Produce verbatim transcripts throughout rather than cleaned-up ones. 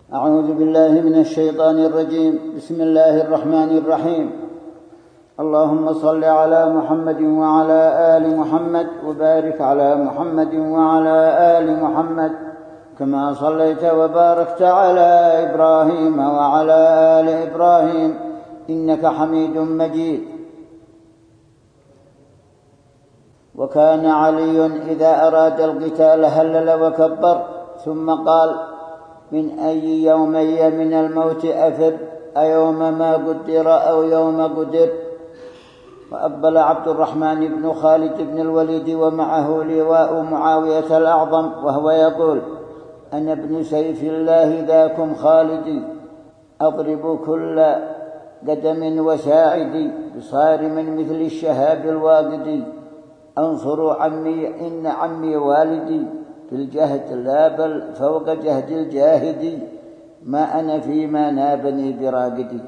أعوذ بالله من الشيطان الرجيم. بسم الله الرحمن الرحيم. اللهم صل على محمد وعلى آل محمد وبارك على محمد وعلى آل محمد كما صليت وباركت على إبراهيم وعلى آل إبراهيم إنك حميد مجيد. وكان علي إذا أراد القتال هلل وكبر ثم قال: من أي يومي من الموت أفر، أيوم ما قدر أو يوم قدر. وأقبل عبد الرحمن بن خالد بن الوليد ومعه لواء معاوية الأعظم وهو يقول: أنا ابن سيف الله ذاكم خالدي، أضرب كل قدم وساعدي بصارم مثل الشهاب الواقدي، أنصر عمي إن عمي والدي، في الجهد لا بل فوق جهد الجاهد، ما أنا فيما نابني براقدي.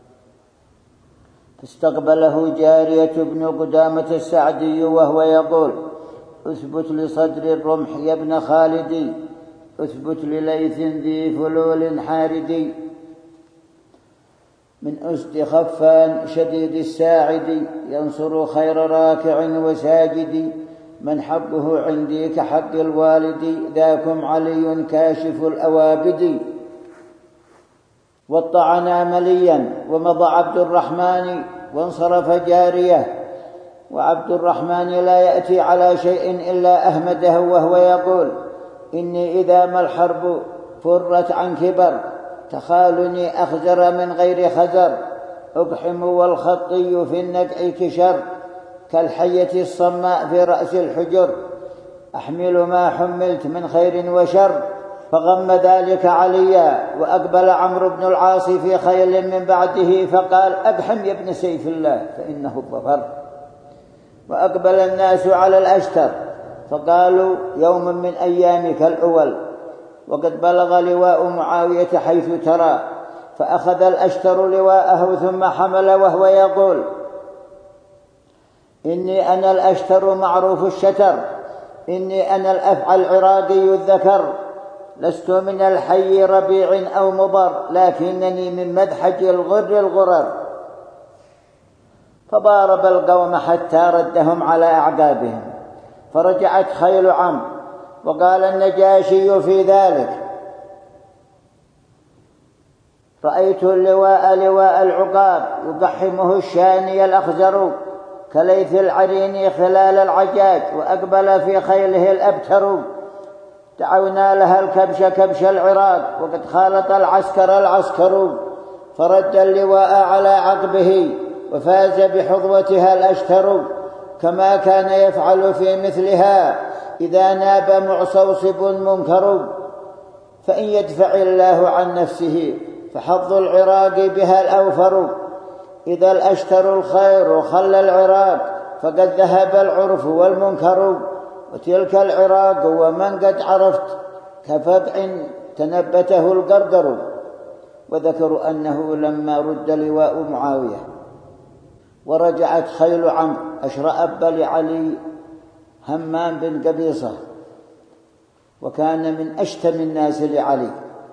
فاستقبله جارية بن قدامة السعدي وهو يقول: اثبت لصدر الرمح يا ابن خالدي، اثبت لليث ذي فلول حاردي، من أسد خفان شديد الساعد، ينصر خير راكع وساجد، من حقه عندي كحق الوالد، ذاكم علي كاشف الأوابد. والطعنا مليا ومضى عبد الرحمن وانصرف جارية، وعبد الرحمن لا يأتي على شيء إلا أهمده وهو يقول: إني إذا ما الحرب فرت عن كبر، تخالني أخزر من غير خزر، أقحم والخطي في الندع كشر، كالحية الصماء في رأس الحجر، أحمل ما حملت من خير وشر. فغم ذلك عليا، وأقبل عمرو بن العاص في خيل من بعده فقال: أقحم يا ابن سيف الله فإنه الظفر. وأقبل الناس على الأشتر فقالوا: يوم من أيامك الأول، وقد بلغ لواء معاوية حيث ترى، فأخذ الأشتر لواءه ثم حمل وهو يقول: إني أنا الأشتر معروف الشتر، إني أنا الأفعى العراقي الذكر، لست من الحي ربيع أو مضر، لكنني من مدحج الغر الغرر. فضارب القوم حتى ردهم على أعقابهم، فرجعت خيل عم. وقال النجاشي في ذلك: رأيت اللواء لواء العقاب، يقحمه الشاني الأخزر، كليث العرين خلال العجاج، وأقبل في خيله الأبتر. دعونا لها الكبش كبش العراق، وقد خالط العسكر العسكر، فرد اللواء على عقبه، وفاز بحظوتها الأشتر، كما كان يفعل في مثلها إذا ناب معصوصب منكر. فإن يدفع الله عن نفسه فحظ العراق بها الأوفر، إذا الأشتر الخير خلى العراق، فقد ذهب العرف والمنكر. وتلك العراق ومن قد عرفت، كفقع تنبته القرقر. وذكروا أنه لما رد لواء معاوية ورجعت خيل عمرو، أشرأب لعلي همام بن قبيصة، وكان من أشتم الناس لعلي،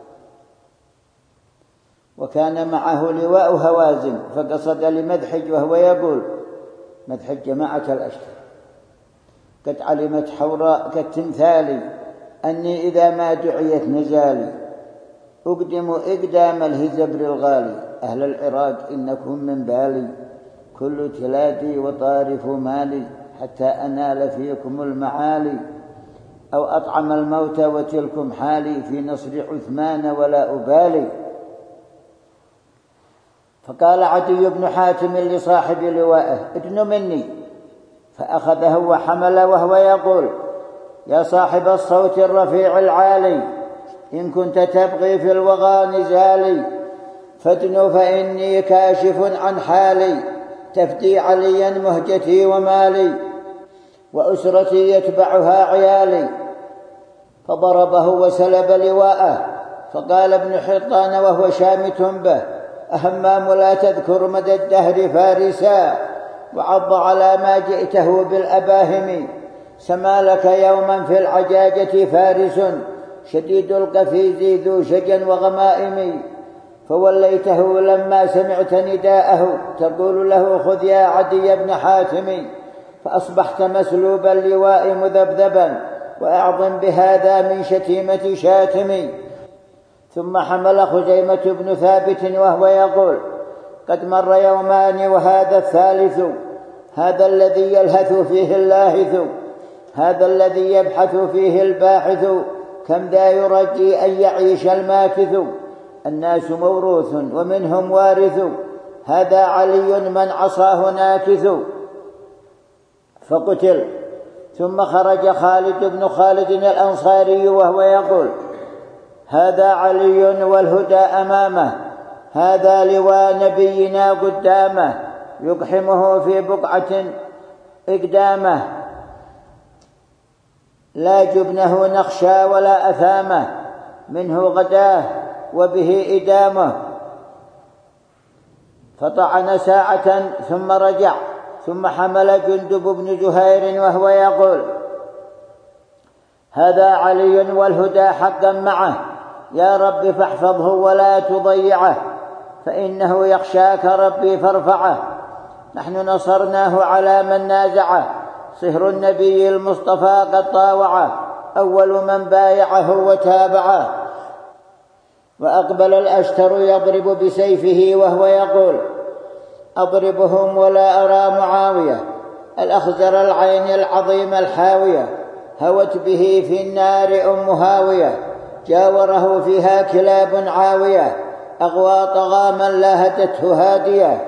وكان معه لواء هوازن، فقصد لمدحج وهو يقول: مدحج جماعة الأشتر، قد علمت حوراء كالتمثال أني إذا ما دعيت نزالي، أقدم إقدام الهزبر الغالي، أهل العراق إنكم من بالي، كل تلادي وطارف مالي، حتى أنال فيكم المعالي، أو أطعم الموت وتلكم حالي، في نصر عثمان ولا أبالي. فقال عدي بن حاتم لصاحب لوائه: ادن مني، فأخذه وحمل وهو يقول: يا صاحب الصوت الرفيع العالي، إن كنت تبغي في الوغى نزالي، فادن فإني كاشف عن حالي، تفدي عليا مهجتي ومالي، وأسرتي يتبعها عيالي. فضربه وسلب لواءه، فقال ابن حطان وهو شامت به: أهمام لا تذكر مدى الدهر فارسا، وعض على ما جئته بالأباهم، سما لك يوما في العجاجة فارس، شديد القفيز ذو شجن وغمائم، فوليته لما سمعت نداءه تقول له خذ يا عدي بن حاتم، فأصبحت مسلوب اللواء مذبذبا، وأعظم بهذا من شتيمة شاتم. ثم حمل خزيمة بن ثابت وهو يقول قد مر يومان وهذا الثالث، هذا الذي يلهث فيه اللاهث، هذا الذي يبحث فيه الباحث، كم ذا يرجي أن يعيش الماكث، الناس موروث ومنهم وارث، هذا علي من عصاه ناكث. فقتل. ثم خرج خالد بن خالد الأنصاري وهو يقول هذا علي والهدى أمامه، هذا لواء نبينا قدامه، يقحمه في بقعة إقدامه، لا جبنه نخشى ولا أثامه، منه غداه وبه إدامه. فطعن ساعة ثم رجع. ثم حمل جندب بن زهير وهو يقول هذا علي والهدى حقا معه، يا رب فاحفظه ولا تضيعه، فإنه يخشاك ربي فارفعه، نحن نصرناه على من نازعه، صهر النبي المصطفى قد طاوعه، أول من بايعه وتابعه. وأقبل الأشتر يضرب بسيفه وهو يقول أضربهم ولا أرى معاوية، الأخزر العين العظيم الحاوية، هوت به في النار أم هاوية، جاوره فيها كلاب عاوية، أغوى طغاما لاهتته هادية.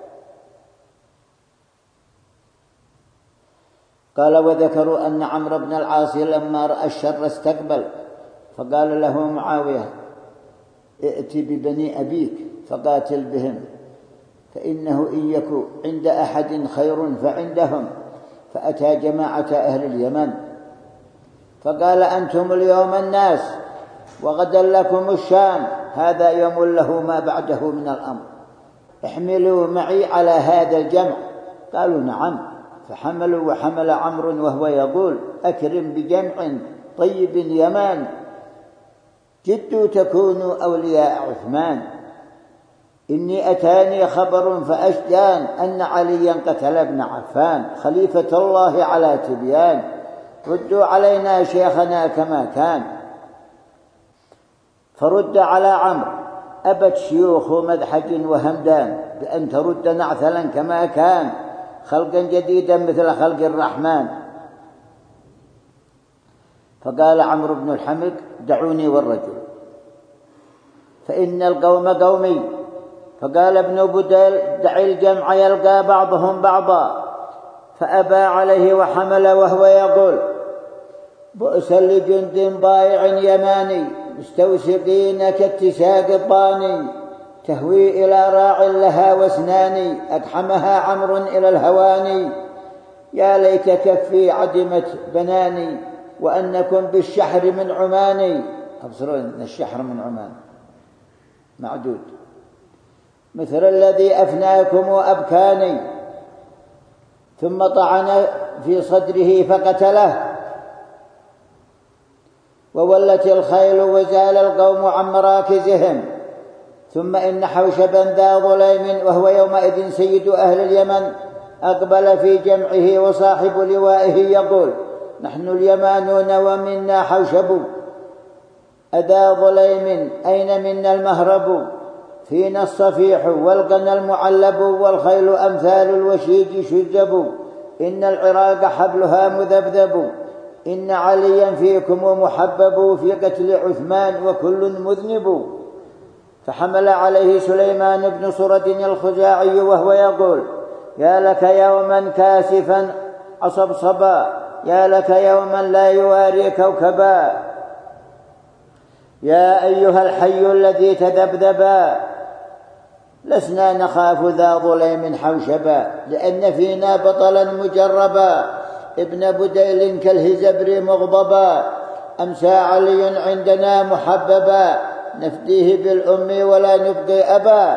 قال وذكروا أن عمرو بن العاص لما رأى الشر استقبل، فقال له معاوية ائت ببني أبيك فقاتل بهم، فإنه إن يكن عند أحد خير فعندهم. فأتى جماعة أهل اليمن فقال أنتم اليوم الناس وغدا لكم الشام، هذا يوم له ما بعده من الأمر، احملوا معي على هذا الجمع. قالوا نعم. فحملوا وحمل عمرو وهو يقول أكرم بجمع طيب يمان، جدوا تكونوا أولياء عثمان، إني أتاني خبر فأشجان أن عليا قتل ابن عفان، خليفة الله على تبيان، ردوا علينا شيخنا كما كان. فرد على عمرو أبت شيوخ مدحج وهمدان بأن ترد نعثلا كما كان، خلقا جديدا مثل خلق الرحمن. فقال عمرو بن الحمق دعوني والرجل فإن القوم قومي. فقال ابن بديل دع الجمع يلقى بعضهم بعضا، فأبى عليه وحمل وهو يقول بؤسا لجند ضائع يماني، مستوثقين كاتساق الضاني، تهوي إلى راع لها واسنان، أقحمها عمرو إلى الهواني، يا ليت كفي عدمت بناني، وأنكم بالشحر من عماني. أبصرون الشحر من عمان معدود، مثل الذي أفناكم وأبكاني. ثم طعن في صدره فقتله، وولت الخيل وزال القوم عن مراكزهم. ثم إن حوشبا ذا ظليم وهو يومئذ سيد أهل اليمن أقبل في جمعه وصاحب لوائه يقول نحن اليمانون ومنا حوشب، أذا ظليم أين منا المهرب، فينا الصفيح والغنى المعلب، والخيل أمثال الوشيج شجب، إن العراق حبلها مذبذب، إن عليا فيكم محبب، في قتل عثمان وكل مذنب. فحمل عليه سليمان بن سرد الخزاعي وهو يقول يا لك يوما كاسفا عصبصبا، يا لك يوما لا يواري كوكبا، يا أيها الحي الذي تذبذبا، لسنا نخاف ذا ظليم حوشبا، لأن فينا بطلا مجربا، ابن بديل كالهزبر مغضبا، أمسى علي عندنا محببا، نفديه بالأم ولا نبقي أبا.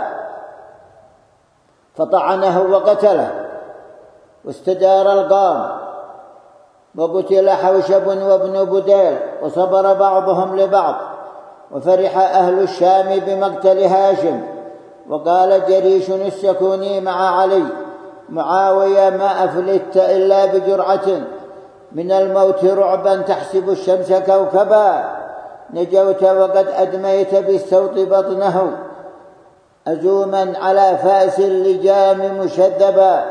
فطعنه وقتله واستدار القام. وقتل حوشب وابن بديل وصبر بعضهم لبعض. وفرح أهل الشام بمقتل هاشم. وقال جريش السكوني مع علي: معاوية ما أفلت إلا بجرعة من الموت رعبا تحسب الشمس كوكبا، نجوت وقد أدميت بالسوط بطنه أزوما على فأس اللجام مشذبا.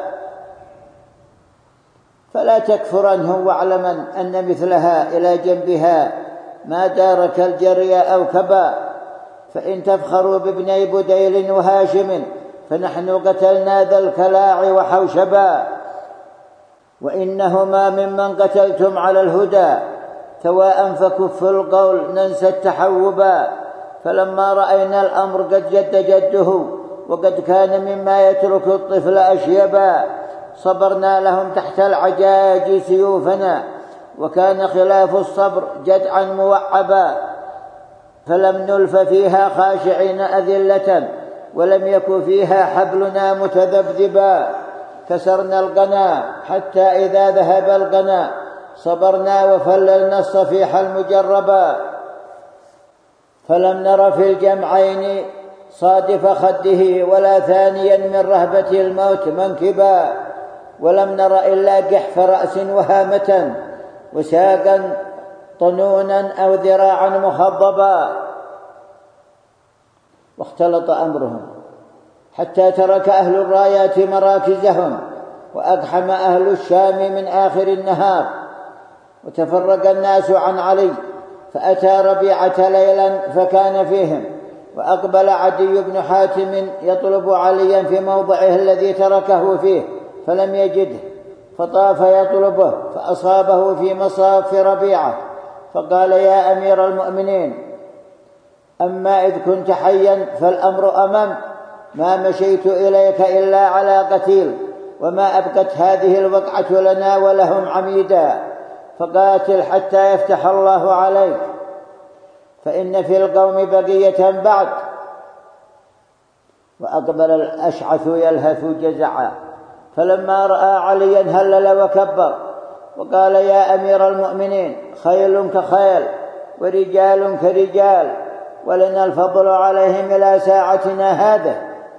فلا تكفرنه واعلما أن مثلها إلى جنبها ما دارك الجري أو كبا. فإن تفخروا بابني بديل وهاشم فنحن قتلنا ذا الكلاع وحوشبا، وإنهما ممن قتلتم على الهدى سواء فكف القول ننسى التحوبا. فلما رأينا الأمر قد جد جده وقد كان مما يترك الطفل أشيبا صبرنا لهم تحت العجاج سيوفنا، وكان خلاف الصبر جدعا موعبا. فلم نلف فيها خاشعين أذلة ولم يكن فيها حبلنا متذبذبا. كسرنا القنا حتى إذا ذهب القنا صبرنا وفللنا الصفيح المجربا. فلم نر في الجمعين صادف خده ولا ثانيا من رهبة الموت منكبا. ولم نر إلا جحف رأس وهامة وساقا طنونا أو ذراعا مخضبا. واختلط أمرهم حتى ترك أهل الرايات مراكزهم وأقحم أهل الشام من آخر النهار، وتفرق الناس عن علي. فأتى ربيعة ليلا فكان فيهم، وأقبل عدي بن حاتم يطلب عليا في موضعه الذي تركه فيه فلم يجده، فطاف يطلبه فأصابه في مصاف ربيعة فقال: يا أمير المؤمنين، أما إذ كنت حيا فالأمر أمام، ما مشيت إليك إلا على قتيل، وما أبقت هذه الوقعة لنا ولهم عميدا، فقاتل حتى يفتح الله عليك، فإن في القوم بقية بعد. وأقبل الأشعث يلهث جزعا، فلما رأى عليا هلل وكبر وقال: يا أمير المؤمنين، خيل كخيل ورجال كرجال، ولنا الفضل عليهم إلى ساعتنا هذا،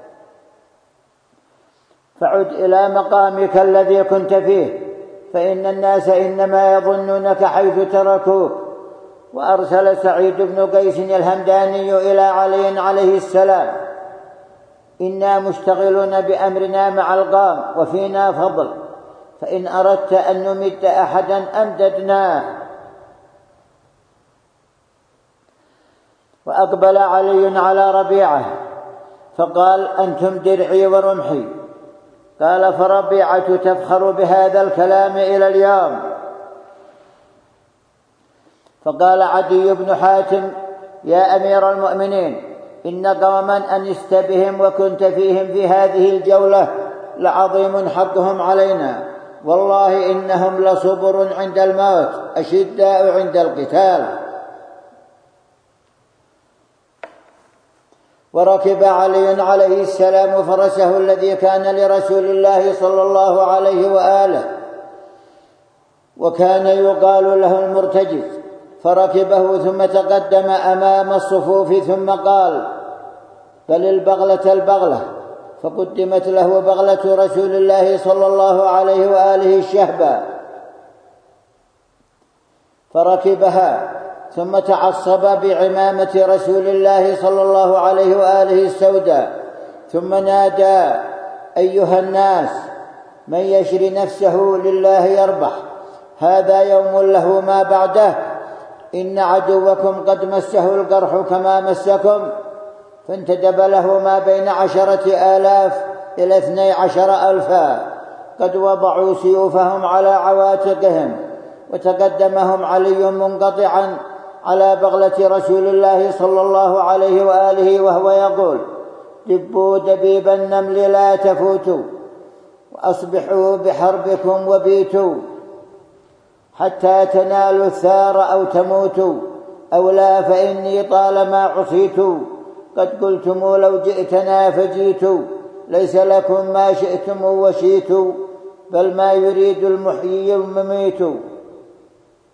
فعد إلى مقامك الذي كنت فيه، فإن الناس إنما يظنونك حيث تركوك. وأرسل سعيد بن قيس الهمداني إلى علي عليه السلام: إنا مشتغلون بأمرنا مع القوم وفينا فضل، فإن أردت أن نمد أحدا أمددناه. وأقبل علي على ربيعة فقال: أنتم درعي ورمحي. قال: فربيعة تفخر بهذا الكلام إلى اليوم. فقال عدي بن حاتم: يا أمير المؤمنين، إن قوما أنست بهم وكنت فيهم في هذه الجولة لعظيم حقهم علينا، والله إنهم لصبر عند الموت أشداء عند القتال. وركب علي عليه السلام فرسه الذي كان لرسول الله صلى الله عليه وآله، وكان يقال له المرتجز، فركبه ثم تقدم أمام الصفوف ثم قال: بل البغلة البغلة، فقدمت له بغلة رسول الله صلى الله عليه وآله الشهبة، فركبها ثم تعصب بعمامة رسول الله صلى الله عليه وآله السوداء، ثم نادى: أيها الناس، من يشري نفسه لله يربح، هذا يوم له ما بعده، إن عدوكم قد مسه القرح كما مسكم. فانتدب له ما بين عشرة آلاف إلى اثني عشر ألفا قد وضعوا سيوفهم على عواتقهم، وتقدمهم علي منقطعا على بغلة رسول الله صلى الله عليه وآله وهو يقول: دبوا دبيب النمل لا تفوتوا، وأصبحوا بحربكم وبيتوا، حتى تنالوا الثار أو تموتوا، أو لا فإني طالما عصيت، قد قلتم لو جئتنا فجيت، ليس لكم ما شئتم وشيت، بل ما يريد المحيي المميت،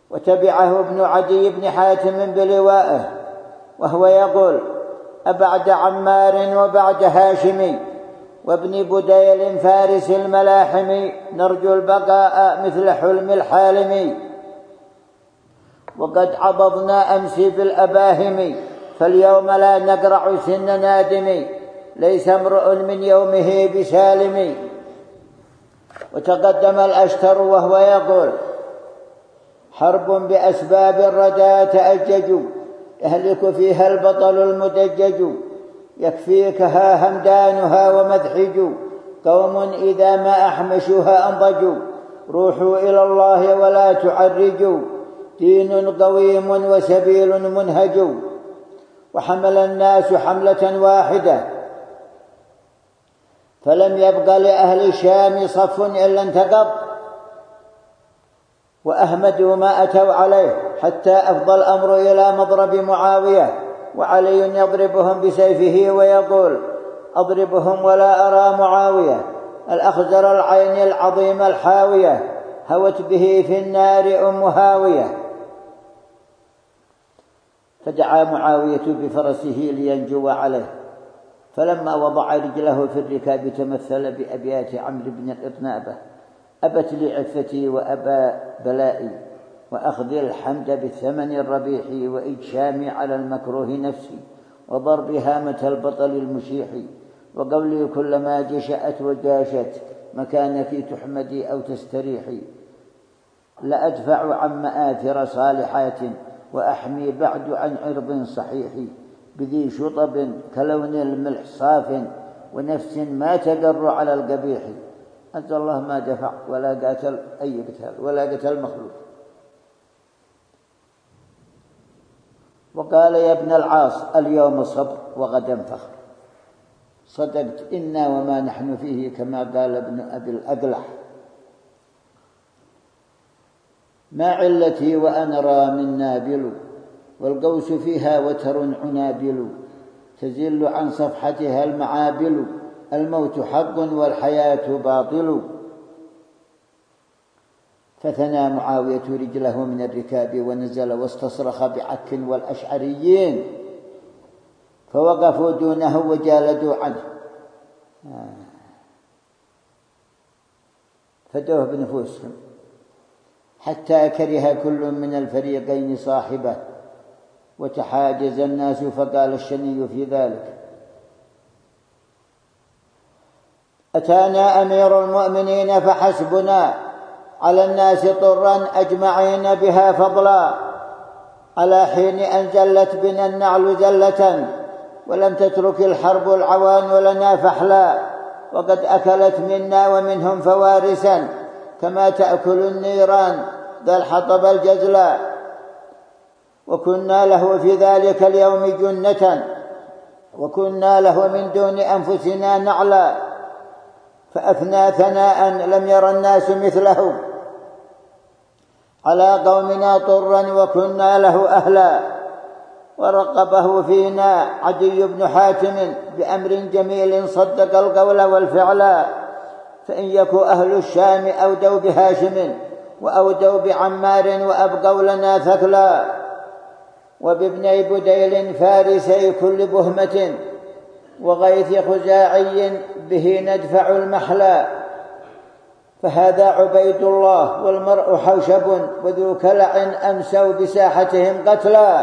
وتبعه ابن عدي بن حاتم بلوائه وهو يقول: أبعد عمار وبعد هاشمي وابن بديل فارس الملاحم نرجو البقاء مثل حلم الحالم، وقد عضضنا أمس في الأباهم فاليوم لا نقرع سن نادم، ليس امرؤ من يومه بسالم. وتقدم الأشتر وهو يقول: حرب بأسباب الردى تأجج يهلك فيها البطل المدجج، يكفيكها همدانها ومذحج، قوم إذا ما أحمشوها أنضجوا، روحوا إلى الله ولا تعرجوا، دين قويم وسبيل منهج. وحمل الناس حملة واحدة فلم يبق لأهل الشام صف إلا انتقض، وأهمدوا ما أتوا عليه حتى أفضى الأمر إلى مضرب معاوية، وعلي يضربهم بسيفه ويقول: أضربهم ولا أرى معاوية الأخزر العين العظيم الحاوية، هوت به في النار أم هاوية. فدعا معاوية بفرسه لينجو عليه، فلما وضع رجله في الركاب تمثل بأبيات عمرو بن الإطنابة: أبت لي عفتي وأبى بلائي، وأخذ الحمد بالثمن الربيح، وإجشامي على المكروه نفسي، وضرب هامة البطل المشيح، وقولي كلما جشأت وجاشت مكانك تحمدي أو تستريحي، لأدفع عن مآثر صالحات، وأحمي بعد عن عرض صحيح، بذي شطب كلون الملح صاف، ونفس ما تقر على القبيح. أنت الله ما دفع ولا قاتل أي قتال ولا قتل مخلوق. وقال: يا ابن العاص اليوم صبر وغدا فخر، صدقت إنا وما نحن فيه، كما قال ابن أبي الأقلح: ما علتي وأنا رام نابل، والقوس فيها وتر عنابل، تزل عن صفحتها المعابل، الموت حق والحياة باطل. فثنى معاوية رجله من الركاب ونزل واستصرخ بعك والأشعريين، فوقفوا دونه وجالدوا عنه، فدوه بنفوسهم حتى كره كل من الفريقين صاحبه، وتحاجز الناس. فقال الشني في ذلك: أتانا أمير المؤمنين فحسبنا، على الناس طرا أجمعين بها فضلا، على حين أن جلت بنا النعل زلة، ولم تترك الحرب العوان ولنا فحلا، وقد أكلت منا ومنهم فوارسا، كما تأكل النيران ذا الحطب الجزلا، وكنا له في ذلك اليوم جنة، وكنا له من دون أنفسنا نعلا، فأثنى ثناء لم ير الناس مثله، على قومنا طرا وكنا له أهلا، ورقبه فينا عدي بن حاتم بأمر جميل صدق القول والفعلا، فإن يكو أهل الشام أودوا بهاشم، وأودوا بعمار، وأبقوا لنا ثكلا، وبابني بديل فارسي كل بهمة، وغيث خزاعي به ندفع المحلا، فهذا عبيد الله والمرء حوشب، وذو كلع أمسوا بساحتهم قتلا.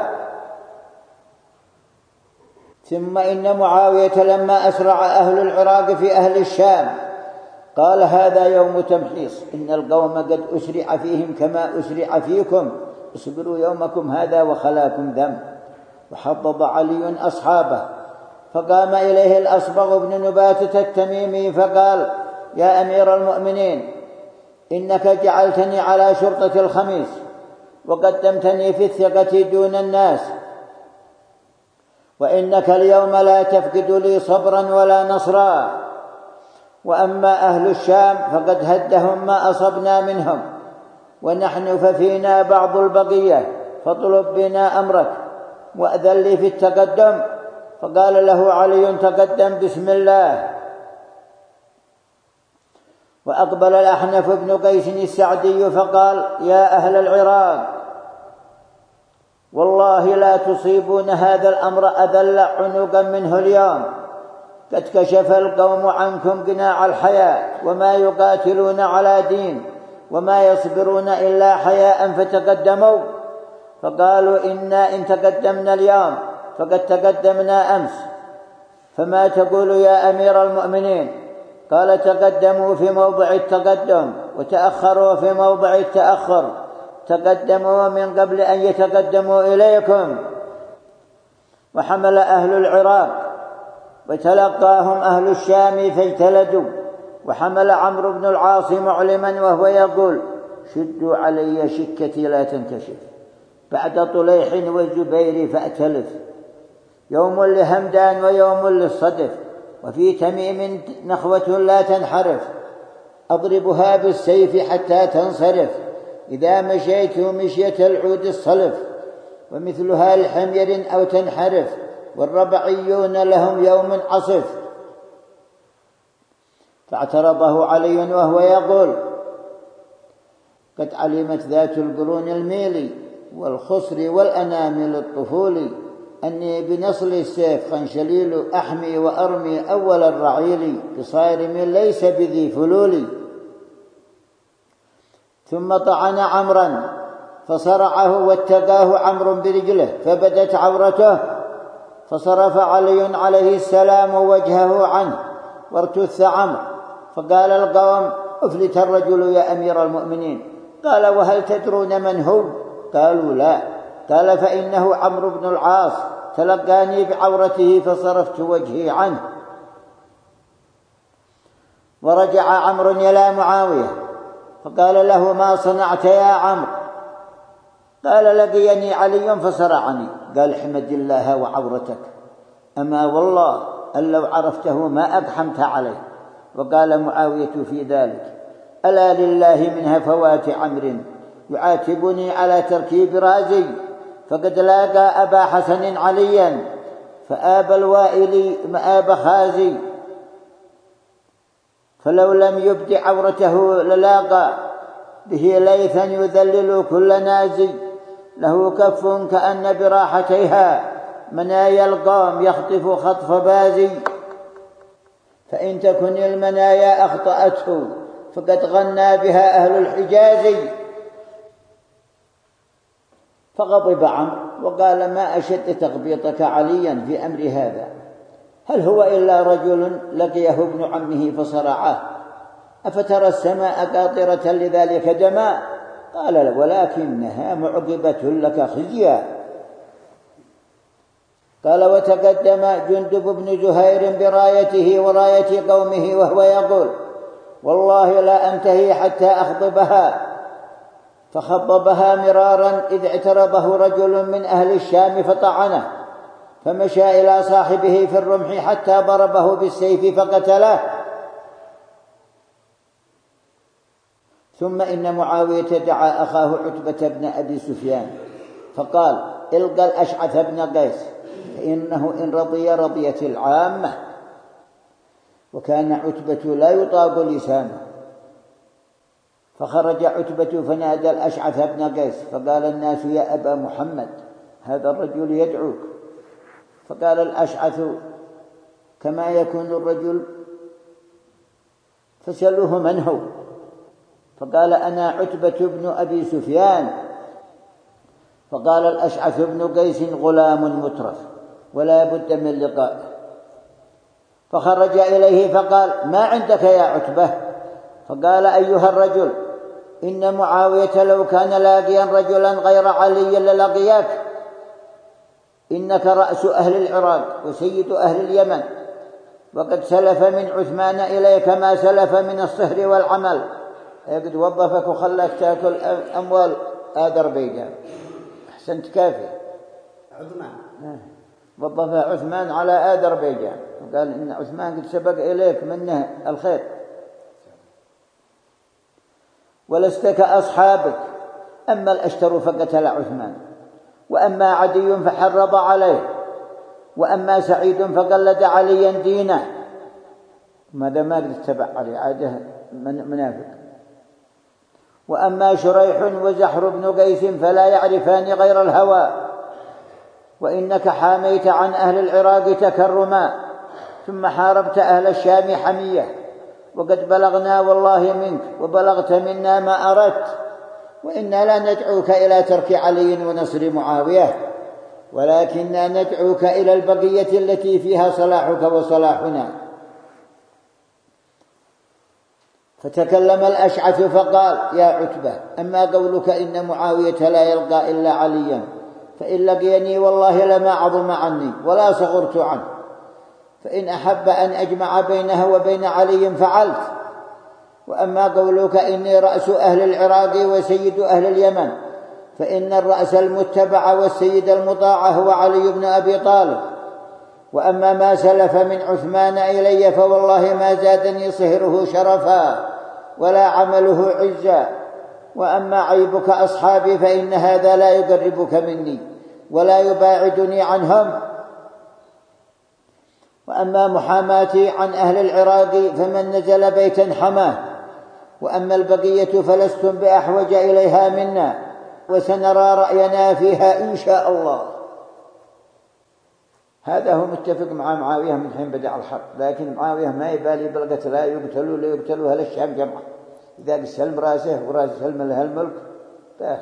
ثم إن معاوية لما أسرع أهل العراق في أهل الشام قال: هذا يوم تمحيص، إن القوم قد أسرع فيهم كما أسرع فيكم، اصبروا يومكم هذا وخلاكم ذنب. وحضض علي أصحابه، فقام إليه الأصبغ بن نباتة التميمي فقال: يا أمير المؤمنين، إنك جعلتني على شرطة الخميس، وقدمتني في الثقة دون الناس، وإنك اليوم لا تفقد لي صبرا ولا نصرا، وأما أهل الشام فقد هدهم ما أصبنا منهم، ونحن ففينا بعض البقية، فاطلب بنا أمرك وأذن لي في التقدم. فقال له علي: تقدم بسم الله. وأقبل الأحنف بن قيس السعدي فقال: يا أهل العراق، والله لا تصيبون هذا الأمر أذل عنقا منه اليوم. قد كشف القوم عنكم قناع الحياة، وما يقاتلون على دين وما يصبرون إلا حياء، فتقدموا فقالوا إنا إن تقدمنا اليوم فقد تقدمنا أمس، فما تقول يا أمير المؤمنين؟ قال تقدموا في موضع التقدم وتأخروا في موضع التأخر، تقدموا من قبل أن يتقدموا إليكم. وحمل أهل العراق وتلقاهم أهل الشام فاجتلدوا، وحمل عمرو بن العاص معلما وهو يقول شدوا علي شكتي لا تنكشف، بعد طليح والزبير فأتلف، يوم لهمدان ويوم للصدف، وفي تميم نخوة لا تنحرف، أضربها بالسيف حتى تنصرف، إذا مشيت مشية العود الصلف، ومثلها لحمير أو تنحرف، والربعيون لهم يوم عصف. فاعترضه علي وهو يقول قد علمت ذات القرون الميلي والخصر والأنامل الطفولي أني بنصل السيف خنشليل أحمي وأرمي أول الرعيل، بصارم ليس بذي فلولي. ثم طعن عمرا فصرعه واتقاه عمرو برجله فبدت عورته، فصرف علي عليه السلام وجهه عنه وارتث عمرو، فقال القوم أفلت الرجل يا أمير المؤمنين. قال وهل تدرون من هو؟ قالوا لا. قال فإنه عمرو بن العاص، تلقاني بعورته فصرفت وجهي عنه. ورجع عمرو إلى معاوية فقال له ما صنعت يا عمرو؟ قال لقيني علي فصرعني. قال احمد الله وعورتك، أما والله أن لو عرفته ما أقحمت عليه. وقال معاوية في ذلك ألا لله من هفوات عمرو يعاتبني على تركيب رازي، فقد لاقى أبا حسن عليا فآب الوائل مآب خازي، فلو لم يبد عورته للاقى به ليثا يذلل كل نازي، له كف كأن براحتيها منايا القوم يخطف خطف بازي، فإن تكن المنايا أخطأته فقد غنى بها أهل الحجاز. فغضب عمرو وقال ما أشد تغبيطك عليا في أمر هذا؟ هل هو إلا رجل لقيه ابن عمه فصرعه؟ أفترى السماء قاطرة لذلك دماء؟ قال ولكنها معقبة لك خزيا. قال وتقدم جندب بن زهير برايته وراية قومه وهو يقول والله لا أنتهي حتى أخضبها، فخضبها مرارا إذ اعترضه رجل من أهل الشام فطعنه، فمشى إلى صاحبه في الرمح حتى ضربه بالسيف فقتله. ثم إن معاوية دعا أخاه عتبة بن أبي سفيان فقال القى الأشعث بن قيس فإنه إن رضي رضيت العامة. وكان عتبة لا يطاق لسانه، فخرج عتبة فنادى الأشعث بن قيس فقال الناس يا أبا محمد هذا الرجل يدعوك. فقال الأشعث كما يكون الرجل فسألوه من هو؟ فقال أنا عتبة بن أبي سفيان. فقال الأشعث بن قيس غلام مترف ولا بد من لقائه. فخرج إليه فقال ما عندك يا عتبة؟ فقال أيها الرجل إن معاوية لو كان لاقيا رجلا غير علي للقياك، إنك رأس أهل العراق وسيد أهل اليمن، وقد سلف من عثمان إليك ما سلف من الصهر والعمل، قد وظفك وخلاك تأكل أموال آذربيجان. أحسنت كافي عثمان وظف عثمان على آذربيجان وقال إن عثمان قد سبق إليك منه الخير، ولست كأصحابك. أما الأشتر فقتل عثمان، وأما عدي فحرض عليه، وأما سعيد فقلد عليا دينه. ماذا ما قد اتبع عليه عاده منافق. وأما شريح وزحر بن قيس فلا يعرفان غير الهوى، وإنك حاميت عن أهل العراق تكرما، ثم حاربت أهل الشام حمية، وقد بلغنا والله منك وبلغت منا ما أردت، وإنا لا ندعوك إلى ترك علي ونصر معاوية، ولكننا ندعوك إلى البقية التي فيها صلاحك وصلاحنا. فتكلم الأشعث فقال: يا عتبة، أما قولك إن معاوية لا يلقى إلا عليا، فإن لقيني والله لما عظم عني ولا صغرت عنه، فإن أحب أن أجمع بينه وبين علي فعلت. وأما قولك إني رأس أهل العراق وسيد أهل اليمن، فإن الرأس المتبع والسيد المطاع هو علي بن أبي طالب. وأما ما سلف من عثمان إلي فوالله ما زادني صهره شرفا ولا عمله عزا. وأما عيبك أصحابي فإن هذا لا يقربك مني ولا يباعدني عنهم. وأما محاماتي عن أهل العراق فمن نزل بيتا حماه، وأما البقية فلستم بأحوج إليها منا، وسنرى رأينا فيها إن شاء الله. هذا هو متفق مع معاوية من حين بدأ الحرب، لكن معاوية ما يبالي بالقتل، لا يقتلوا لا يقتلوا أهل الشام جمعا، إذا سلم راسه وراس سلم له الملك فاه.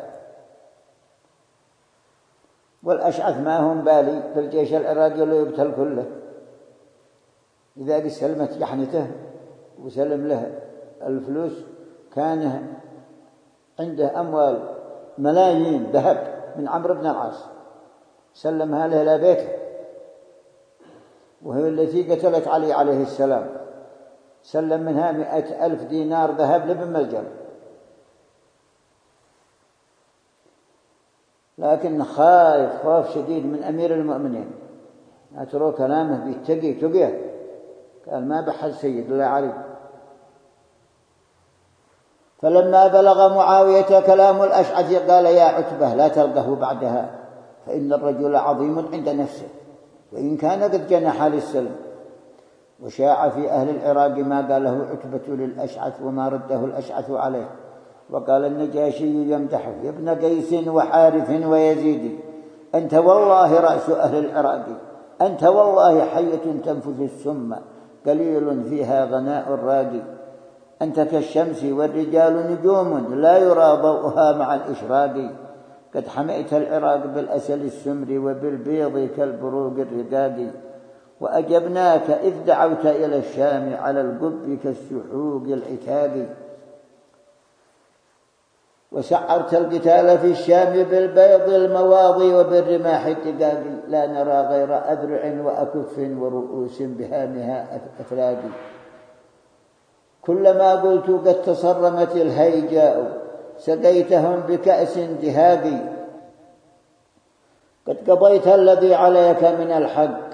والأشعث ما هم بالي بالجيش العراقي لا يقتل كله، إذا سلمت جحنته وسلم له الفلوس، كان عنده أموال ملايين ذهب من عمرو بن العاص سلمها له إلى بيته، وهي التي قتلت علي عليه السلام، سلم منها مئة ألف دينار ذهب لابن ملجم. لكن خايف خوف شديد من أمير المؤمنين، أتروا كلامه بيتقي تقيه، قال ما بحد سيد الله علي. فلما بلغ معاوية كلام الأشعث قال: يا عتبة، لا تلقه بعدها، فإن الرجل عظيم عند نفسه وإن كان قد جنح للسلم. وشاع في أهل العراق ما قاله عتبة للأشعث وما رده الأشعث عليه. وقال النجاشي يمدحه: يا ابن قيس وحارث ويزيد، أنت والله رأس أهل العراق، أنت والله حية تنفذ السم، قليل فيها غناء الراقي، أنت كالشمس والرجال نجوم لا يرى ضوءها مع الإشراق، قد حميت العراق بالأسل السمر وبالبيض كالبروق الرقاق، وأجبناك إذ دعوت إلى الشام على القب كالسحوق العتاق، وسعرت القتال في الشام بالبيض المواضي وبالرماح الدقاق، لا نرى غير أذرع وأكف ورؤوس بهامها أفلاق، كلما قلت قد تصرمت الهيجاء سقيتهم بكأس دهاق، قد قضيت الذي عليك من الحق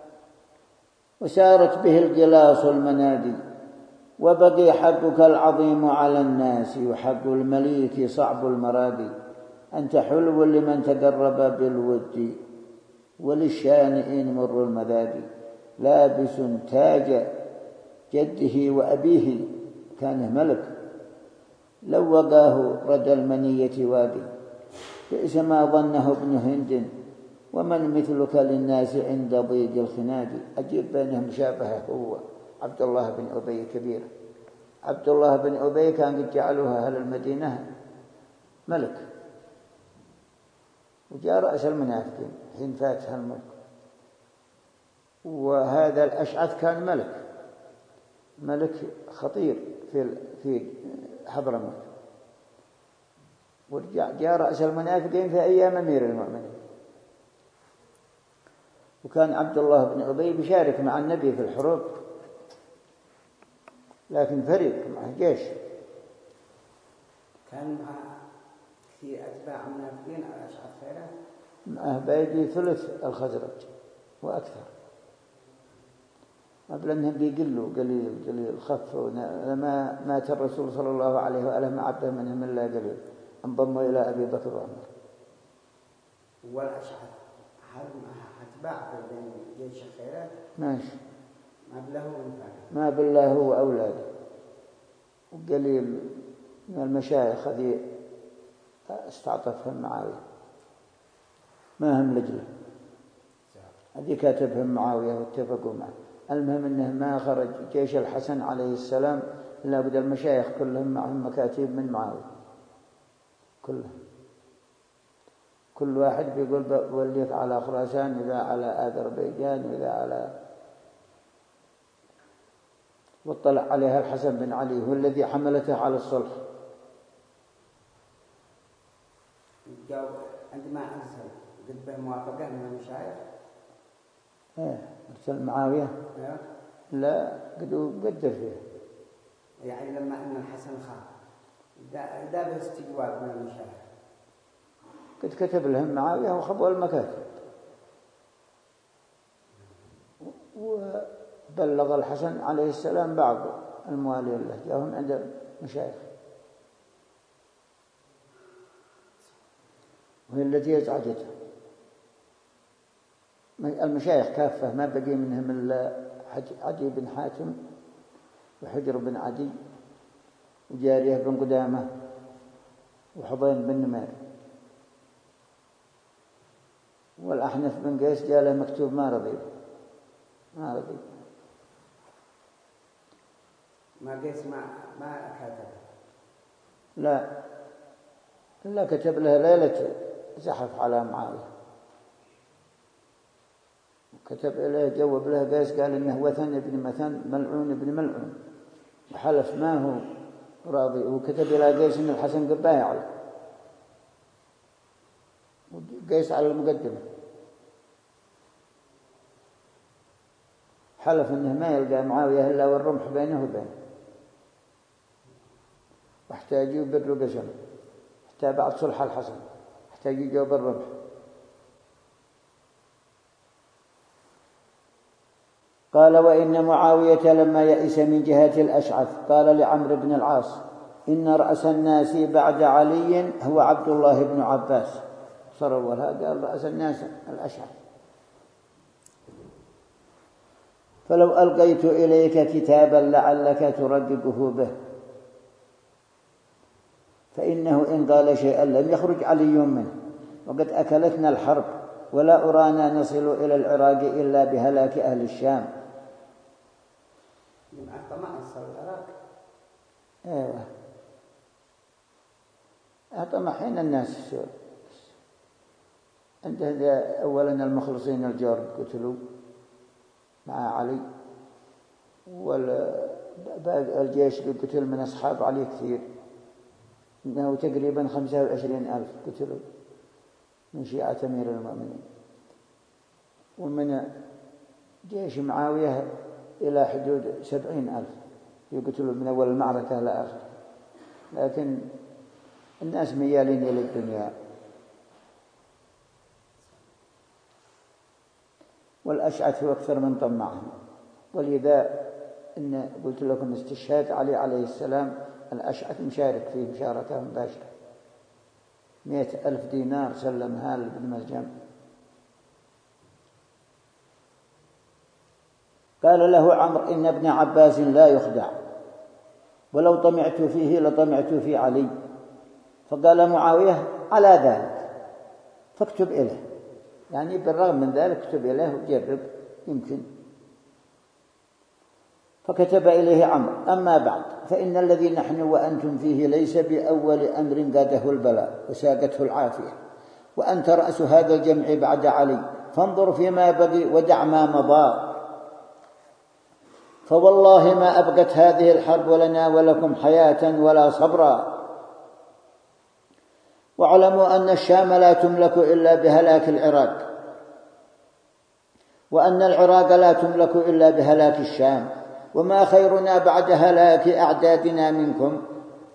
وسارت به الجلاص المنادي، وبقي حقك العظيم على الناس وحق المليك صعب المرادي، أنت حلو لمن تقرب بالود وللشانئين مر المذاق، لابس تاج جده وأبيه كان ملك، لو وقاه رد المنية واقي، بئس ما ظنه ابن هند ومن مثلك للناس عند ضيق الخناق. أجيب بينهم مشابهة، هو عبد الله بن أبي كبير. عبد الله بن أبي كان قد جعلوها أهل المدينة ملك، وجاء رأس المنافقين حين فاتها الملك، وهذا الأشعث كان ملك ملك خطير في في حضرموت، وجاء رأس المنافقين في أيام أمير المؤمنين. وكان عبد الله بن أبي بيشارك مع النبي في الحروب، لكن فريق مع جيش، كان مع في أتباع المنافقين على أشعث خيره، معه بيدي ثلث الخزرج وأكثر، قبل أنهم بيقلوا قليل قليل خفوا، لما مات الرسول صلى الله عليه وآله ما عبه منهم إلا قليل، انضموا إلى أبي بكر وعمر. والأشعث هل أتباع بين جيش خيره؟ ماشي، ما بالله وانفعله، ما بالله هو أولاده، وقليل من المشايخ الذي استعطفهم معاوية، ما هم لجله. هذه كاتبهم معاوية واتفقوا معه. المهم أنه ما خرج جيش الحسن عليه السلام إلا بد المشايخ كلهم معهم مكاتيب من معاوية كلهم، كل واحد بيقول بوليك على خراسان، إذا على أذربيجان، وإذا على، واطلع عليها الحسن بن علي هو الذي حملته على الصلح. عندما أرسل قد بموافقة من المشايخ ايه ارسل معاوية ايه لا قد قدر فيه، يعني لما ان الحسن خاف دا باستجواب من المشايخ قد كتب لهم معاوية وخبوا المكاتب، وبلغ الحسن عليه السلام بعض الموالين له جاءهم عند المشايخ، وهي التي ازعجته. المشايخ كافة ما بقي منهم إلا عدي بن حاتم وحجر بن عدي وجارية بن قدامة وحضين بن نمير، والأحنف بن قيس جاء له مكتوب ما رضي ما رضي ما قيس ما ما كاتب لا إلا كتب له ليلة زحف على معاوية، كتب إليه جواب له قيس قال إنه وثن ابن مثن ملعون ابن ملعون، وحلف ما هو راضي، وكتب إلى قيس إن الحسن قد بايع له، وقيس على المقدمة حلف إنه ما يلقى معاوية إلا والرمح بينه وبينه، واحتاجوا بالرقى سنة حتى بعد صلح الحسن احتاجوا جواب الرمح. قال وإن معاوية لما يئس من جهة الأشعث قال لعمرو بن العاص إن رأس الناس بعد علي هو عبد الله بن عباس، صروا هذا قال رأس الناس الأشعث، فلو ألقيت إليك كتابا لعلك تردده به، فإنه إن قال شيئا لم يخرج علي منه، وقد أكلتنا الحرب ولا أرانا نصل إلى العراق إلا بهلاك أهل الشام. طمع نصل العراق ايوه طمع حين الناس السور عنده اولا المخلصين الجرد قتلوا مع علي، والجيش اللي قتل من اصحاب علي كثير، انه تقريبا خمسة وعشرين ألف قتلوا من شيعة أمير المؤمنين، ومن جيش معاوية إلى حدود سبعين ألف يقتلوا من أول المعركة إلى آخر، لكن الناس ميالين إلى الدنيا. والأشعث هو أكثر من طمعهم، ولذا إن قلت لكم استشهاد علي عليه السلام الأشعث مشارك فيه مشاركة مباشرة، مئة ألف دينار سلمها لابن ملجم. قال له عمرو إن ابن عباس لا يخدع، ولو طمعت فيه لطمعت في علي. فقال معاوية على ذلك فاكتب إليه، يعني بالرغم من ذلك اكتب إليه وجرب يمكن. فكتب إليه عمرو أما بعد فإن الذي نحن وأنتم فيه ليس بأول أمر قاده البلاء وساقته العافية، وأنت رأس هذا الجمع بعد علي، فانظر فيما بقي ودع ما مضى، فوالله ما أبقت هذه الحرب لنا ولكم حياة ولا صبرا، واعلموا أن الشام لا تملك إلا بهلاك العراق، وأن العراق لا تملك إلا بهلاك الشام، وما خيرنا بعد هلاك أعدادنا منكم،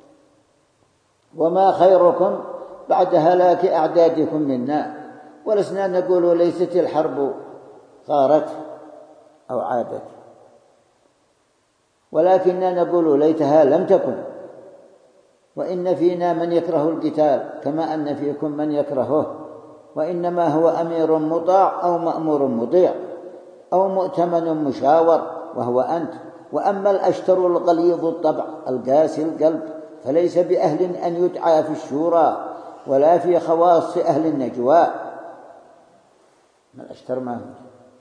وما خيركم بعد هلاك أعدادكم منا، ولسنا نقول ليست الحرب غارت أو عادت، ولكننا نقول ليتها لم تكن، وإن فينا من يكره القتال كما أن فيكم من يكرهه، وإنما هو أمير مطاع أو مأمور مطيع أو مؤتمن مشاور وهو أنت، وأما الأشتر الغليظ الطبع القاسي القلب فليس بأهل أن يدعى في الشورى ولا في خواص أهل النجوى. الأشتر ما هو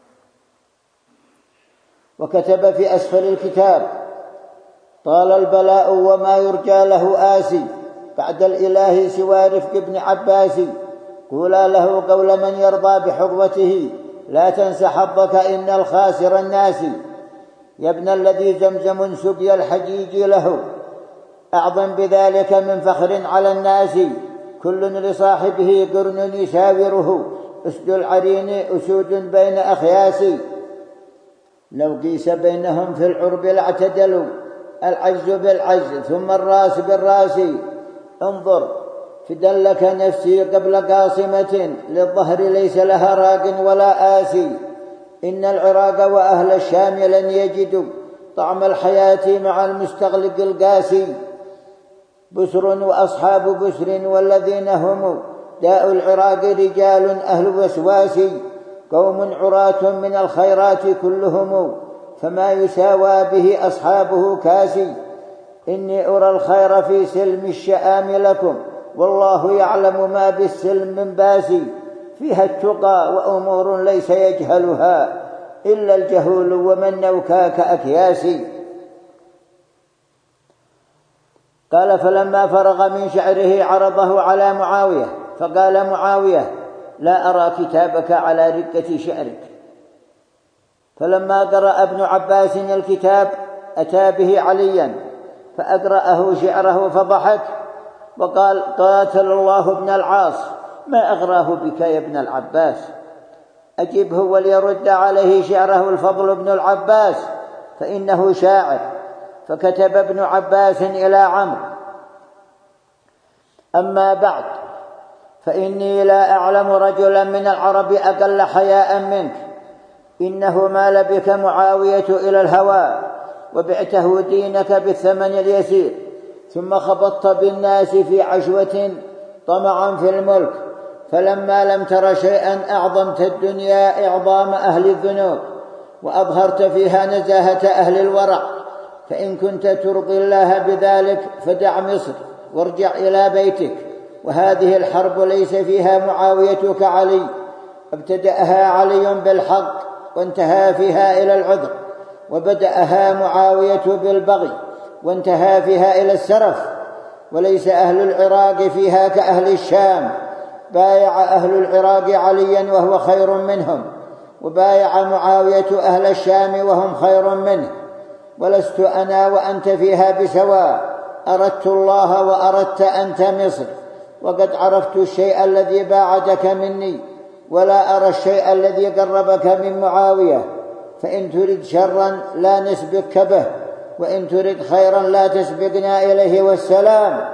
وكتب في أسفل الكتاب: طال البلاء وما يرجى له آسي، بعد الإله سوى رفق ابن عباس، قولا له قول من يرضى بحظوته، لا تنس حظك إن الخاسر الناس. يا ابن الذي زمزم سقي الحجيج له، أعظم بذلك من فخر على الناس، كل لصاحبه قرن يساوره، أسد العرين أسود بين أخياس، لو قيس بينهم في العرب لاعتدلوا، العجز بالعجز ثم الراس بالراس. انظر فدلك نفسي قبل قاصمة، للظهر ليس لها راق ولا آسي، إن العراق وأهل الشام لن يجدوا طعم الحياة مع المستغلق القاسي. بسر وأصحاب بسر والذين هم داء العراق رجال أهل وسواس، قوم عراة من الخيرات كلهم، فما يساوى به أصحابه كاسي. إني أرى الخير في سلم الشآم لكم، والله يعلم ما بالسلم من باسي، فيها التقى وأمور ليس يجهلها إلا الجهول ومن نوكاك أكياسي. قال: فلما فرغ من شعره عرضه على معاوية، فقال معاوية: لا أرى كتابك على رقة شعرك. فلما قرأ ابن عباس الكتاب أتى به عليا فأقرأه شعره فضحك وقال: قاتل الله ابن العاص، ما أغراه بك يا ابن العباس، أجبه وليرد عليه شعره الفضل بن العباس فإنه شاعر. فكتب ابن عباس إلى عمرو: أما بعد، فإني لا أعلم رجلا من العرب أقل حياء منك، إنه مال بك معاوية إلى الهوى، وبعته دينك بالثمن اليسير، ثم خبطت بالناس في عشوة طمعا في الملك، فلما لم تر شيئا أعظمت الدنيا إعظام أهل الذنوب، وأظهرت فيها نزاهة أهل الورع. فإن كنت ترضي الله بذلك فدع مصر وارجع إلى بيتك، وهذه الحرب ليس فيها معاوية كعلي، ابتدأها علي بالحق وانتهى فيها إلى العذر، وبدأها معاوية بالبغي وانتهى فيها إلى السرف، وليس أهل العراق فيها كأهل الشام. بايع أهل العراق عليا وهو خير منهم، وبايع معاوية أهل الشام وهم خير منه، ولست أنا وأنت فيها بسواء، أردت الله وأردت أنت مصر، وقد عرفت الشيء الذي باعدك مني، ولا أرى الشيء الذي قربك من معاوية، فإن تريد شرا لا نسبقك به، وإن تريد خيرا لا تسبقنا إليه، والسلام.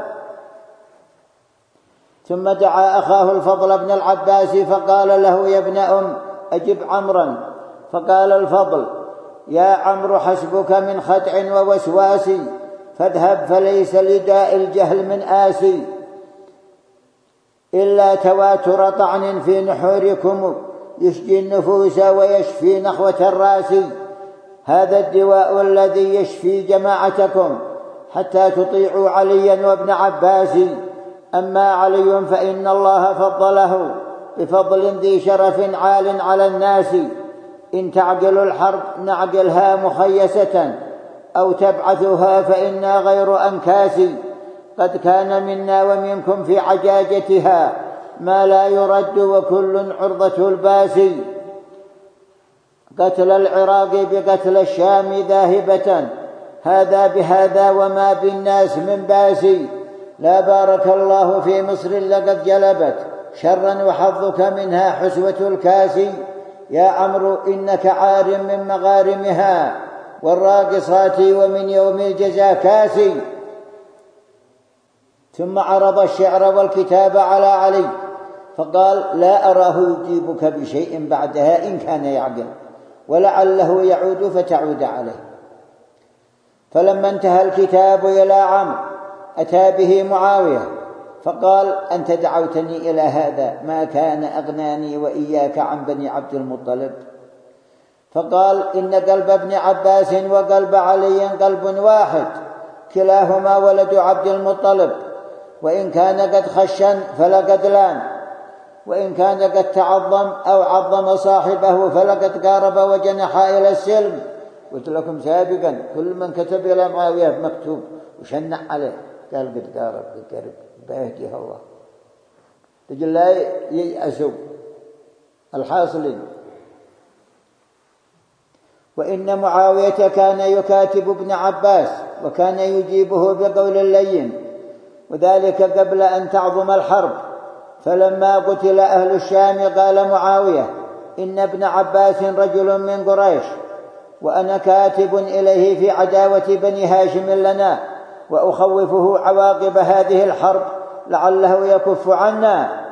ثم دعا أخاه الفضل بن العباس فقال له: يا ابن أم أجب عمرا. فقال الفضل: يا عمرو حسبك من خدع ووسواس، فاذهب فليس لداء الجهل من آسي، إلا تواتر طعن في نحوركم يشجي النفوس ويشفي نخوة الراس، هذا الدواء الذي يشفي جماعتكم حتى تطيعوا عليا وابن عباس. أما علي فإن الله فضله بفضل ذي شرف عال على الناس، إن تعقل الحرب نعقلها مخيسة، أو تبعثها فإنا غير أنكاس، قد كان منا ومنكم في عجاجتها ما لا يرد، وكل عرضة الباس. قتل العراق بقتل الشام ذاهبة، هذا بهذا وما بالناس من باس، لا بارك الله في مصر لقد جلبت شرا وحظك منها حسوة الكاس. يا عمرو إنك عار من مغارمها والراقصات، ومن يوم الجزا كاسي. ثم عرض الشعر والكتاب على علي فقال: لا أراه يجيبك بشيء بعدها إن كان يعقل، ولعله يعود فتعود عليه. فلما انتهى الكتاب إلى عمرو أتى به معاوية فقال: أنت دعوتني إلى هذا، ما كان أغناني وإياك عن بني عبد المطلب. فقال: إن قلب ابن عباس وقلب علي قلب واحد، كلاهما ولد عبد المطلب، وإن كان قد خشن فلقد لان، وإن كان قد تعظم أو عظم صاحبه فلقد قارب وجنح إلى السلم، قلت لكم سابقا كل من كتب إلى معاوية مكتوب وشنع عليه، قال قد قارب قد قرب بيهديها الله. تجل لا ييأسوا الحاصلين. وإن معاوية كان يكاتب ابن عباس وكان يجيبه بقول اللين، وذلك قبل أن تعظم الحرب. فلما قتل أهل الشام قال معاوية: إن ابن عباس رجل من قريش، وأنا كاتب إليه في عداوة بني هاشم لنا، وأخوفه عواقب هذه الحرب لعله يكف عنا.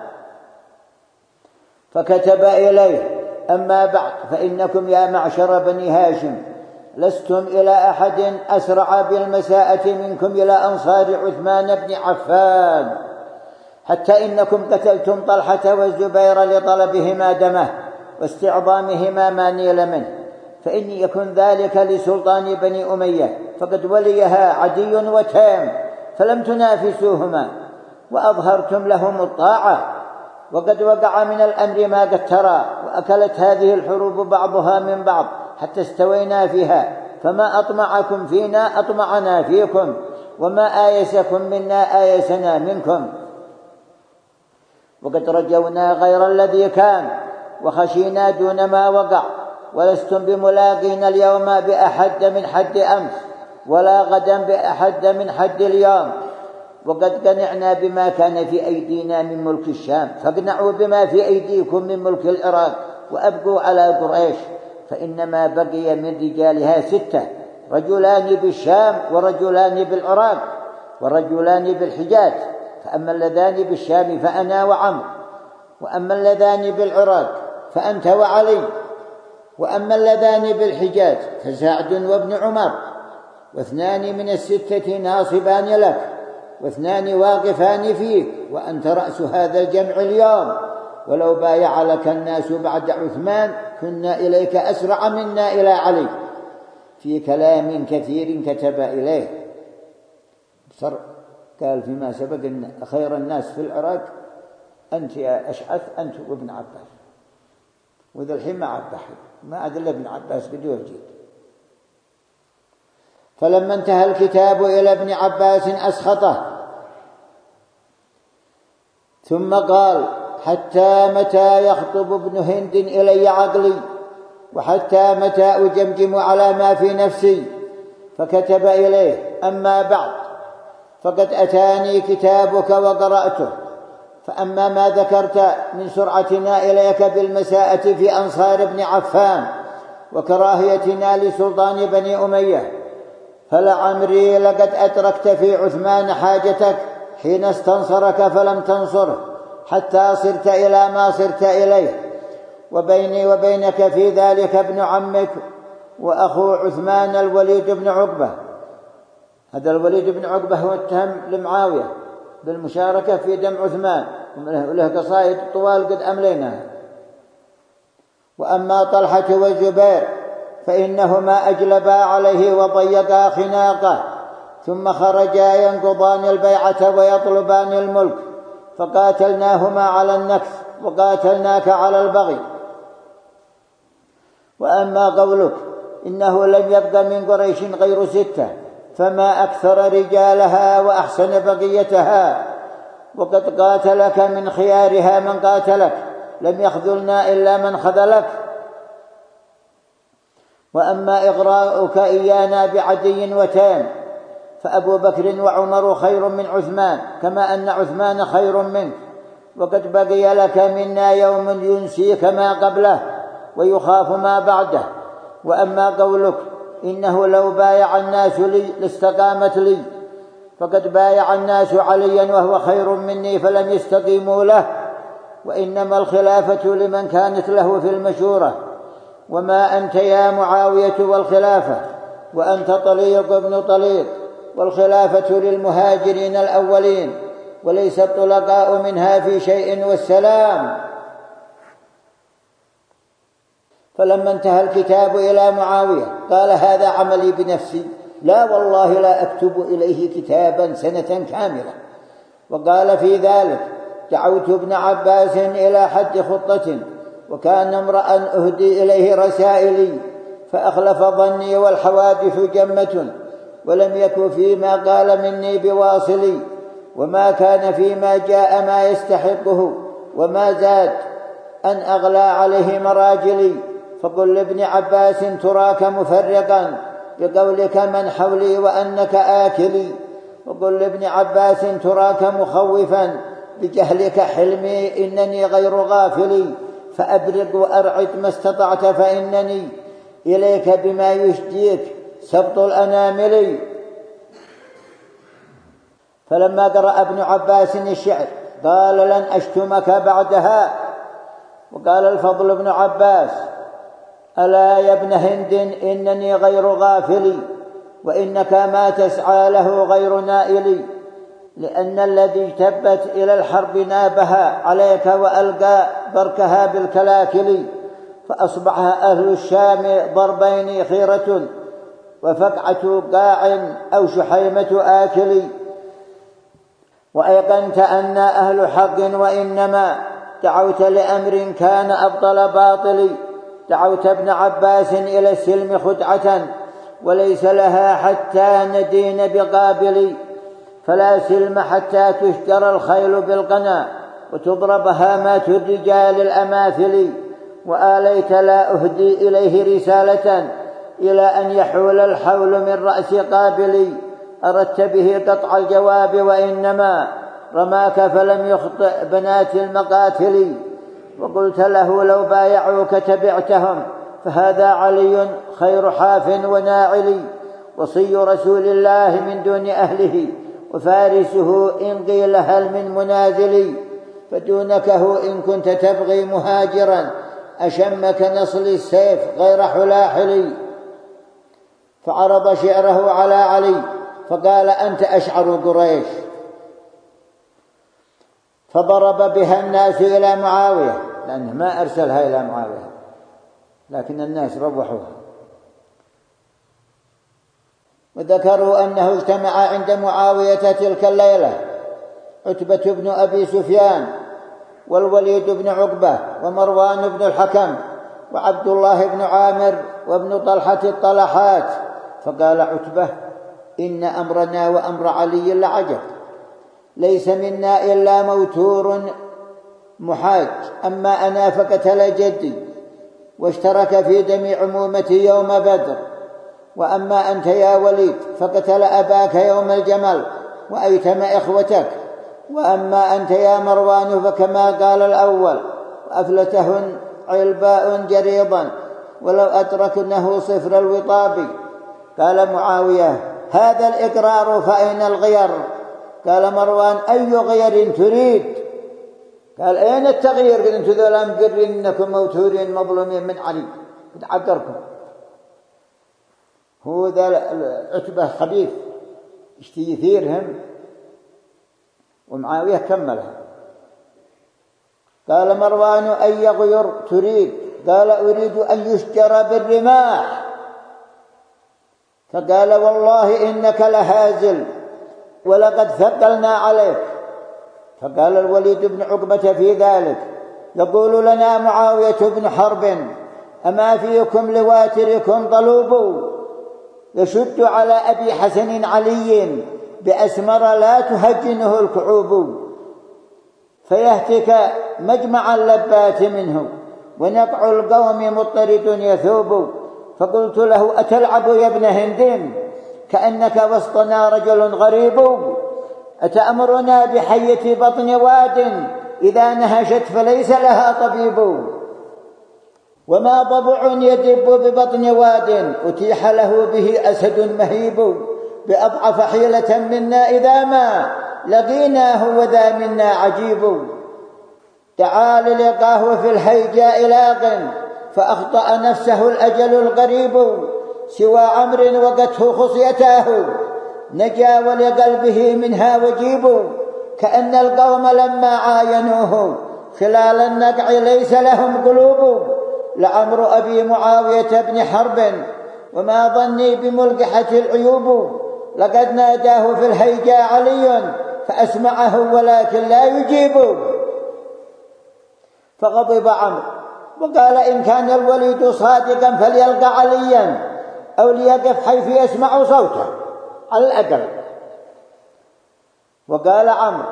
فكتب إليه: أما بعد، فإنكم يا معشر بني هاشم لستم إلى أحد أسرع بالمساءة منكم إلى أنصار عثمان بن عفان، حتى إنكم قتلتم طلحة والزبير لطلبهما دمه واستعظامهما ما نيل منه، فإن يكن ذلك لسلطان بني أمية فقد وليها عدي وتام، فلم تنافسوهما وأظهرتم لهم الطاعة، وقد وقع من الأمر ما قد ترى، وأكلت هذه الحروب بعضها من بعض حتى استوينا فيها، فما أطمعكم فينا أطمعنا فيكم، وما آيسكم منا آيسنا منكم، وقد رجونا غير الذي كان وخشينا دون ما وقع، ولستم بملاقين اليوم بأحد من حد أمس، ولا غدا بأحد من حد اليوم، وقد قنعنا بما كان في أيدينا من ملك الشام، فاقنعوا بما في أيديكم من ملك العراق، وأبقوا على قريش، فإنما بقي من رجالها ستة: رجلان بالشام، ورجلان بالعراق، ورجلان بالحجاز، فأما اللذان بالشام فأنا وعمر، وأما اللذان بالعراق فأنت وعلي، وأما اللذان بالحجاز فسعد وابن عمر، واثنان من الستة ناصبان لك، واثنان واقفان فيك، وأنت رأس هذا الجمع اليوم، ولو بايع لك الناس بعد عثمان كنا إليك أسرع منا إلى علي. في كلام كثير كتب إليه بصر، قال فيما سبق إن خير الناس في العراق أنت يا أشعث، أنت وابن عباس، وذا الحين ما عاد بحر، ما عاد إلا ابن عباس قد يوجد. فلما انتهى الكتاب إلى ابن عباس أسخطه، ثم قال: حتى متى يخطب ابن هند إلي عقلي، وحتى متى أجمجم على ما في نفسي. فكتب إليه: أما بعد، فقد أتاني كتابك وقرأته، فأما ما ذكرت من سرعتنا إليك بالمساءة في أنصار ابن عفان وكراهيتنا لسلطان بني أمية، فلعمري لقد أتركت في عثمان حاجتك حين استنصرك فلم تنصره، حتى صرت إلى ما صرت إليه، وبيني وبينك في ذلك ابن عمك وأخو عثمان الوليد بن عقبة. هذا الوليد بن عقبة هو اتهم لمعاوية بالمشاركة في دم عثمان، وله قصائد طوال قد أمليناها. وأما طلحة والزبير فإنهما أجلبا عليه وضيقا خناقه، ثم خرجا ينقضان البيعة ويطلبان الملك، فقاتلناهما على النكث وقاتلناك على البغي. وأما قولك إنه لم يبق من قريش غير ستة، فما أكثر رجالها وأحسن بقيتها، وقد قاتلك من خيارها من قاتلك، لم يخذلنا إلا من خذلك. وأما إغراؤك إيانا بعدي وتام، فأبو بكر وعمر خير من عثمان، كما أن عثمان خير منك، وقد بقي لك منا يوم ينسيك ما قبله ويخاف ما بعده. وأما قولك إنه لو بايع الناس لي لاستقامت لي، فقد بايع الناس عليا وهو خير مني فلم يستقيموا له، وإنما الخلافة لمن كانت له في المشورة، وما أنت يا معاوية والخلافة، وأنت طليق ابن طليق، والخلافة للمهاجرين الأولين، وليس الطلقاء منها في شيء والسلام. فلما انتهى الكتاب إلى معاوية قال: هذا عملي بنفسي، لا والله لا أكتب إليه كتابا سنة كاملة. وقال في ذلك: دعوت ابن عباس إلى حد خطة، وكان امرأ أهدي إليه رسائلي، فأخلف ظني والحوادث جمة، ولم يكن فيما قال مني بواصلي، وما كان فيما جاء ما يستحقه، وما زاد أن أغلى عليه مراجلي. فقل لابن عباس تراك مفرقا بقولك من حولي وأنك آكلي، وقل لابن عباس تراك مخوفا بجهلك حلمي إنني غير غافلي. فأبرق وأرعد ما استطعت فإنني إليك بما يشجيك سبط الأنامل. فلما قرأ ابن عباس الشعر قال لن أشتمك بعدها. وقال الفضل بن عباس ألا يا ابن هند إنني غير غافل، وإنك ما تسعى له غير نائل، لأن الذي اجتبت إلى الحرب نابها عليك وألقى بركها بالكلاكل. فأصبح أهل الشام ضربين خيرة وفقعة قاع أو شحيمة آكل. وأيقنت أن أهل حق وإنما دعوت لأمر كان أبطل باطل. دعوت ابن عباس إلى السلم خدعة وليس لها حتى ندين بقابل. فلا سلم حتى تشترى الخيل بالقنا وتضرب هامات الرجال الأماثل. وآليت لا أهدي إليه رسالة إلى أن يحول الحول من رأس قابل. أردت به قطع الجواب وإنما رماك فلم يخطئ بنات المقاتل. وقلت له لو بايعوك تبعتهم، فهذا علي خير حاف وناعل، وصي رسول الله من دون أهله، وفارسه إن قيل هل من منازل. فدونكه إن كنت تبغي مهاجرا أشمك نصل السيف غير حلاحل. فعرض شعره على علي فقال أنت أشعر قريش. فضرب بها الناس إلى معاوية، لأنه ما أرسلها إلى معاوية لكن الناس روحوها. وذكروا أنه اجتمع عند معاوية تلك الليلة عتبة بن أبي سفيان والوليد بن عقبة ومروان بن الحكم وعبد الله بن عامر وابن طلحة الطلحات. فقال عتبة إن أمرنا وأمر علي لعجب، ليس منا إلا موتور محاج، أما أنا فقتل جدي واشترك في دم عمومتي يوم بدر، وأما أنت يا وليد فقتل أباك يوم الجمل وأيتم إخوتك، وأما أنت يا مروان فكما قال الأول وأفلتهن علباء جريضا ولو أتركنه صفر الوطاب. قال معاوية هذا الإقرار فأين الغير؟ قال مروان أي غير تريد؟ قال أين التغيير؟ قال أنتم ذولا مقرين إنكم موتورين مظلومين من علي قد عقركم. هو ذا عتبة خبيث اشتي يثيرهم، ومعاوية كملها. قال مروان أي غير تريد؟ قال أريد أن يشجر بالرماح. فقال والله إنك لهازل ولقد ثقلنا عليك. فقال الوليد بن عقبة في ذلك يقول لنا معاوية بن حرب أما فيكم لواتركم طلوب، يشد على أبي حسن علي بأسمر لا تهجنه الكعوب، فيهتك مجمع اللبات منه ونقع القوم مضطرد يثوب. فقلت له أتلعب يا ابن هند كأنك وسطنا رجل غريب، أتأمرنا بحية بطن واد إذا نهشت فليس لها طبيب، وما ضبع يدب ببطن واد أتيح له به أسد مهيب، بأضعف حيلة منا إذا ما لقيناه وذا منا عجيب. تعال لقاه في الهيجاء لاق فأخطأ نفسه الأجل القريب، سوى عمر وقته خصيتاه نجا ولقلبه منها وجيب، كأن القوم لما عاينوه خلال النقع ليس لهم قلوب. لعمر أبي معاوية بن حرب وما ظني بملقحة العيوب، لقد ناداه في الهيجاء علي فأسمعه ولكن لا يجيب. فغضب عمرو وقال إن كان الوليد صادقا فليلقى عليا أو ليقف حيث يسمع صوته على الأقل. وقال عمرو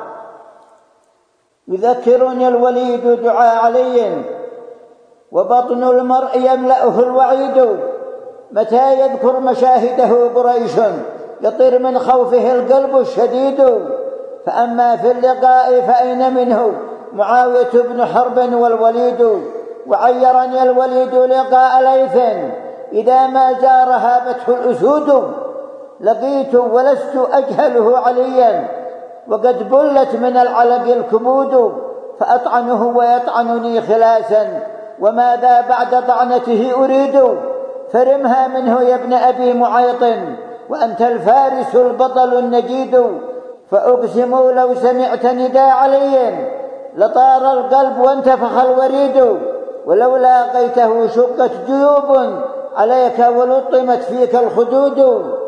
يذكرني الوليد دعاء علي وبطن المرء يملأه الوعيد، متى يذكر مشاهده قريش يطير من خوفه القلب الشديد. فأما في اللقاء فأين منه معاوية بن حرب والوليد، وعيرني الوليد لقاء ليث إذا ما زار هابته الأسود. لقيت ولست أجهله عليا وقد بلت من العلق الكبود، فأطعنه ويطعنني خلاسا وماذا بعد طعنته أريد. فرمها منه يا ابن أبي معيط وأنت الفارس البطل النجيد. فأقسم لو سمعت نداء علي لطار القلب وانتفخ الوريد، ولو لاقيته شقت جيوب عليك ولطمت فيك الخدود.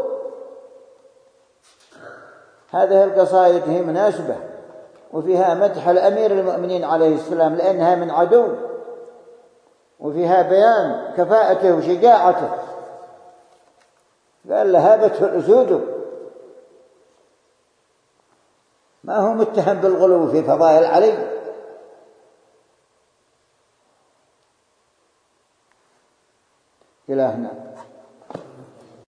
هذه القصائد هي مناسبة وفيها مدح الأمير المؤمنين عليه السلام لأنها من عدو، وفيها بيان كفاءته وشجاعته. قال لهابته الأسود، ما هو متهم بالغلو في فضائل علي. إلى هنا.